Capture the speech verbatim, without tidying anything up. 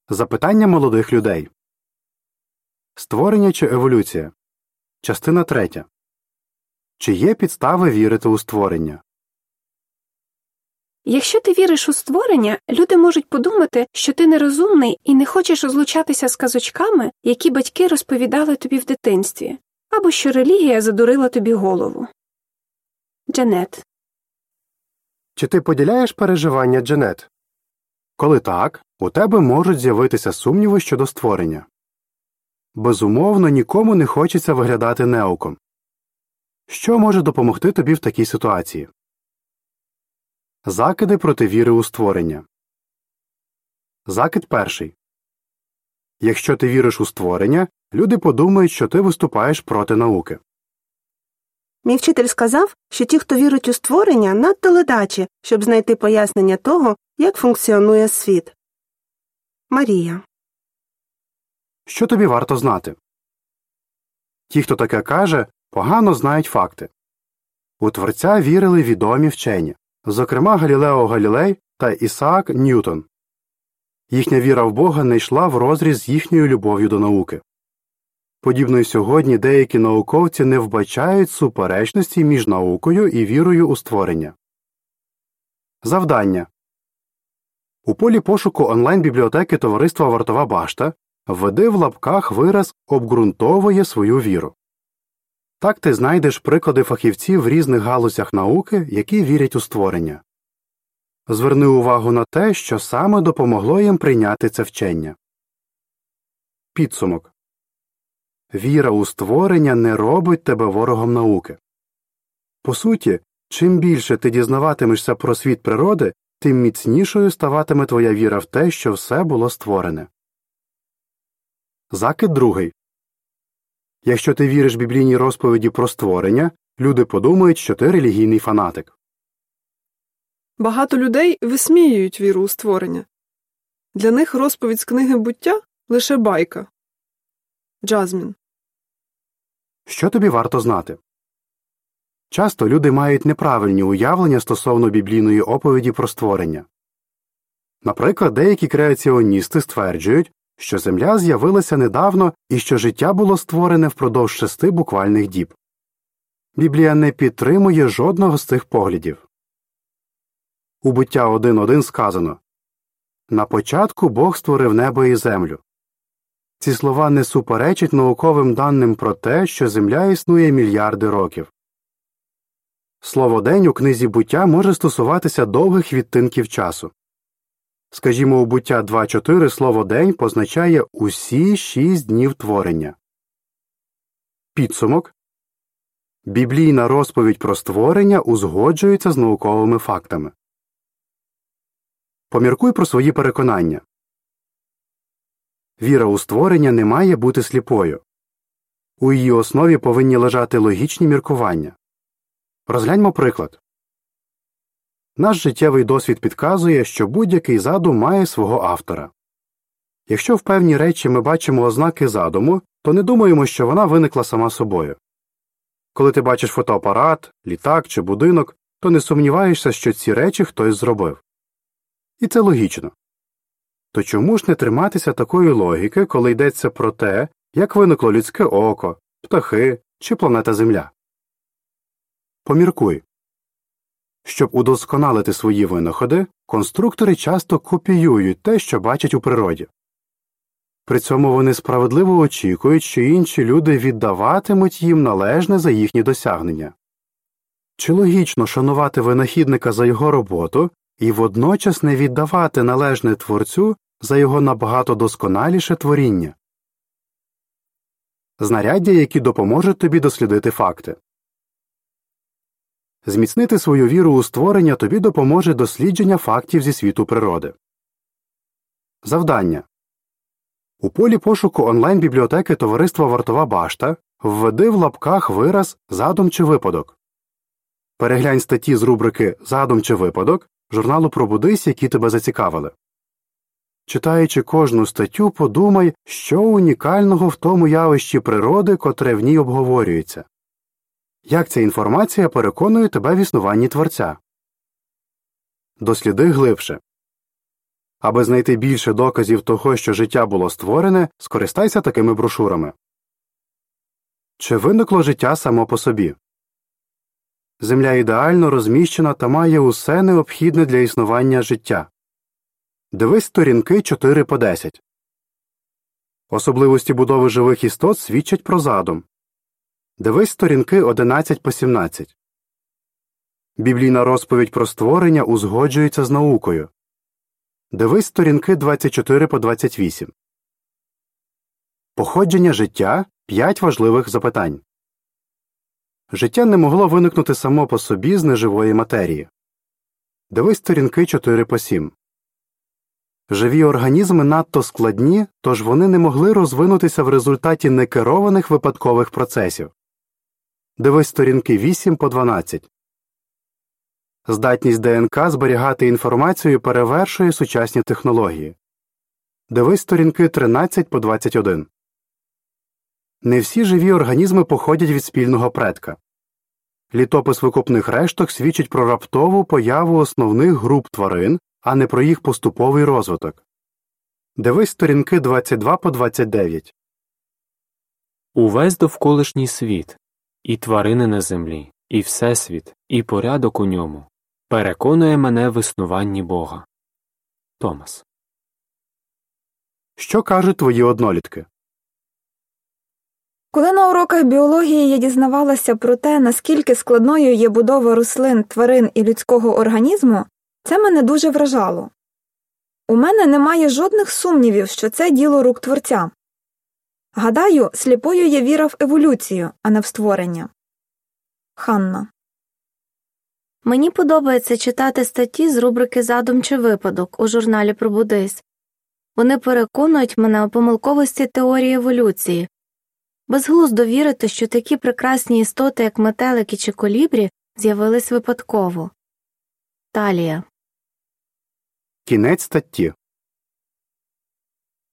Запитання молодих людей. Створення чи еволюція? Частина третя. Чи є підстави вірити у створення? Якщо ти віриш у створення, люди можуть подумати, що ти нерозумний і не хочеш розлучатися з казочками, які батьки розповідали тобі в дитинстві, або що релігія задурила тобі голову. Джанет. Чи ти поділяєш переживання Джанет? Коли так, у тебе можуть з'явитися сумніви щодо створення. Безумовно, нікому не хочеться виглядати неуком. Що може допомогти тобі в такій ситуації? Закиди проти віри у створення. Закид перший. Якщо ти віриш у створення, люди подумають, що ти виступаєш проти науки. Мій вчитель сказав, що ті, хто вірить у створення, надто ледачі, щоб знайти пояснення того, як функціонує світ. Марія. Що тобі варто знати? Ті, хто таке каже, погано знають факти. У Творця вірили відомі вчені, зокрема Галілео Галілей та Ісаак Ньютон. Їхня віра в Бога не йшла в розріз з їхньою любов'ю до науки. Подібно й сьогодні деякі науковці не вбачають суперечності між наукою і вірою у створення. Завдання. У полі пошуку онлайн-бібліотеки товариства «Вартова башта» введи в лапках вираз «обґрунтовує свою віру». Так ти знайдеш приклади фахівців в різних галузях науки, які вірять у створення. Зверни увагу на те, що саме допомогло їм прийняти це вчення. Підсумок. Віра у створення не робить тебе ворогом науки. По суті, чим більше ти дізнаватимешся про світ природи, тим міцнішою ставатиме твоя віра в те, що все було створене. Закид другий. Якщо ти віриш біблійній розповіді про створення, люди подумають, що ти релігійний фанатик. Багато людей висміюють віру у створення. Для них розповідь з книги «Буття» – лише байка. Джазмін. Що тобі варто знати? Часто люди мають неправильні уявлення стосовно біблійної оповіді про створення. Наприклад, деякі креаціоністи стверджують, що Земля з'явилася недавно і що життя було створене впродовж шести буквальних діб. Біблія не підтримує жодного з цих поглядів. У Буття один один сказано «На початку Бог створив небо і землю». Ці слова не суперечать науковим даним про те, що Земля існує мільярди років. Слово «день» у книзі «Буття» може стосуватися довгих відтинків часу. Скажімо, у Буття два чотири слово «день» позначає усі шість днів творення. Підсумок. Біблійна розповідь про створення узгоджується з науковими фактами. Поміркуй про свої переконання. Віра у створення не має бути сліпою. У її основі повинні лежати логічні міркування. Розгляньмо приклад. Наш життєвий досвід підказує, що будь-який задум має свого автора. Якщо в певні речі ми бачимо ознаки задуму, то не думаємо, що вона виникла сама собою. Коли ти бачиш фотоапарат, літак чи будинок, то не сумніваєшся, що ці речі хтось зробив. І це логічно. То чому ж не триматися такої логіки, коли йдеться про те, як виникло людське око, птахи чи планета Земля? Поміркуй. Щоб удосконалити свої винаходи, конструктори часто копіюють те, що бачать у природі. При цьому вони справедливо очікують, що інші люди віддаватимуть їм належне за їхні досягнення. Чи логічно шанувати винахідника за його роботу і водночас не віддавати належне творцю за його набагато досконаліше творіння? Знаряддя, які допоможуть тобі дослідити факти. Зміцнити свою віру у створення тобі допоможе дослідження фактів зі світу природи. Завдання. У полі пошуку онлайн-бібліотеки товариства «Вартова башта» введи в лапках вираз «задум чи випадок». Переглянь статті з рубрики «Задум чи випадок» журналу «Пробудись», які тебе зацікавили. Читаючи кожну статтю, подумай, що унікального в тому явищі природи, котре в ній обговорюється. Як ця інформація переконує тебе в існуванні Творця? Досліди глибше. Аби знайти більше доказів того, що життя було створене, скористайся такими брошурами. Чи виникло життя само по собі? Земля ідеально розміщена та має усе необхідне для існування життя. Дивись сторінки чотири по десять. Особливості будови живих істот свідчать про задум. Дивись сторінки одинадцять по сімнадцять. Біблійна розповідь про створення узгоджується з наукою. Дивись сторінки двадцять чотири по двадцять вісім. Походження життя – п'ять важливих запитань. Життя не могло виникнути само по собі з неживої матерії. Дивись сторінки чотири по сім. Живі організми надто складні, тож вони не могли розвинутися в результаті некерованих випадкових процесів. Дивись сторінки вісім по дванадцять. Здатність ДНК зберігати інформацію перевершує сучасні технології. Дивись сторінки тринадцять по двадцять один. Не всі живі організми походять від спільного предка. Літопис викопних решток свідчить про раптову появу основних груп тварин, а не про їх поступовий розвиток. Дивись сторінки двадцять два по двадцять дев'ять. Увесь довколишній світ, і тварини на землі, і всесвіт, і порядок у ньому переконує мене в існуванні Бога. Томас. Що кажуть твої однолітки? Коли на уроках біології я дізнавалася про те, наскільки складною є будова рослин, тварин і людського організму, це мене дуже вражало. У мене немає жодних сумнівів, що це діло рук Творця. Гадаю, сліпою є віра в еволюцію, а не в створення. Ханна. Мені подобається читати статті з рубрики «Задум чи випадок» у журналі «Пробудись». Вони переконують мене у помилковості теорії еволюції. Безглуздо вірити, що такі прекрасні істоти, як метелики чи колібрі, з'явились випадково. Талія. Кінець статті.